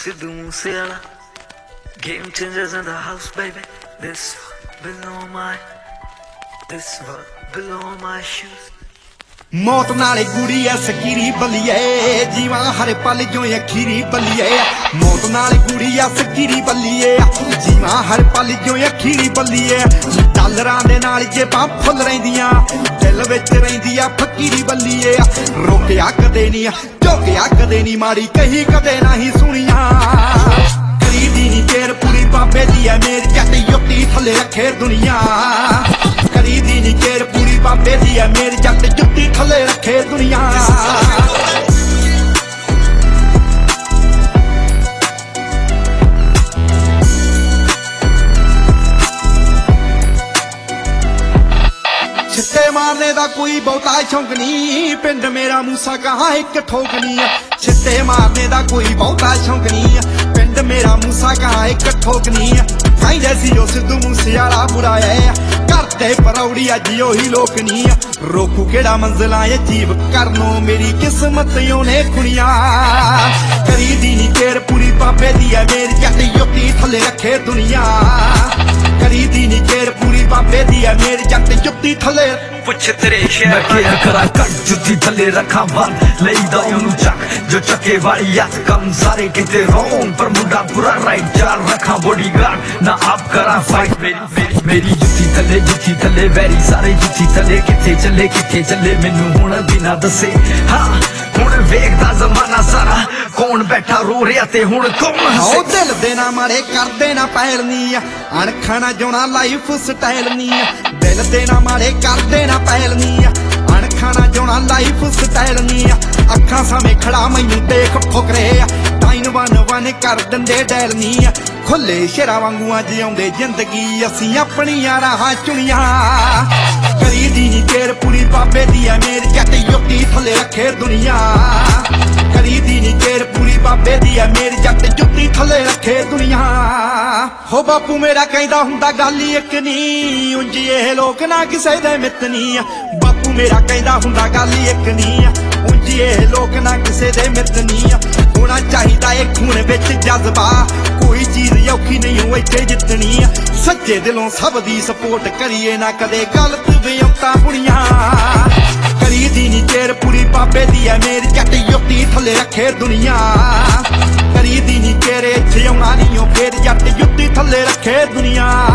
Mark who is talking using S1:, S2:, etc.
S1: Sidhu Moosewala, game changers in the house, baby. This one below my shoes.
S2: मौत नाले गुड़ी है सकीरी बलिए जीवा हर पल जो अखीरी बलिए मौत नाले गुड़ी है सकीरी बलिए जीवा हर पल जो अखीरी बलिए डॉलरां दे नाल जेबां फुल रहिंदियां दिल विच रहिंदी आ फकीरी बलिए रोकिया कदे नहीं झोकिया कदे नहीं माड़ी कही कदे नहीं सुनिया करीदी नी तेर पूरी बाबे दी है मेरी जट युक्ति थले रखे दुनिया करीदी नी तेर पूरी बाबे दी है मेरी जट जुत्ती थले रखे दुनिया छिट्टे मारने दा कोई बहुता शौक नहीं पिंड मेरा मूसा कहाँ एक ठोक नहीं छिट्टे मारने दा कोई बहुता शौक नहीं पिंड मेरा मूसा कहाँ एक ठोक नहीं कहीं जैसी जो सिद्धू मूसेवाला बुरा है करते परौड़ी अज ही लोक नहीं रोकू केड़ा मंजिला अजीब करनो मेरी किस्मत ने खुनिया करी दी नी केर पूरी बाबे दी है मेरी जट युक्ति थले रखे दुनिया करी दी नी केर पूरी बाबे दी है मेरी जट जुत्ती थले
S1: पुछ तेरे शहर
S3: क्या करा कट जुत्ती थले रखा बंद लेईदा ओनू चक जो चके वाली याद कम सारे किते रोन पर मुंडा पूरा राइट चार रखा बॉडीगार्ड ना आप करा फाइट मेरी जुत्ती थले वेरी सारे जुत्ती थले किथे चले मैनू हुण बिना दसे हाँ हुण वेखदा जमाना सारा कौन बैठा रो रहा ते हुण कौन हसे
S2: दिल देना मारे कर देना पैल नी अणखा ना जोना लाइफ स्टाइल नी दिल देना मारे कर देना पैल नी अणखा ना जोना लाइफ स्टाइल नी अखा सामे खड़ा मैनू देख फुकरे टाइन वन कर दिंदे डैल नी खुले शेरा वांगू अज आउंदे जिंदगी असीं अपनियां राहां चुनिया करी दी नी तेर पूरी बाबे दी है मेरी जट युक्ति थले रखे दुनिया करी दी नी तेर पूरी बाबे दी है मेरी जट जुत्ती थले रखे दुनिया हो बापू मेरा कहंदा हुंदा गल इक नी उंज ये लोक ना किसे दे मित नी बापू मेरा कहंदा हुंदा गल इक नी उंज ये लोक ना किसे दे मित नी होना चाहिदा ए खून विच जज्बा कोई चीज औखी नहीं हो इत्थे जितनी सच्चे दिलों सब दी सपोर्ट करिए ना कदे गलत बेअंता बुनिया करी दी नी तेर पूरी बाबे दी है मेरी जट युक्ति थले रखे दुनिया करी दी नी तेरे इत्थे आउणा नहीं फिर जट जुत्ती थले रखे दुनिया।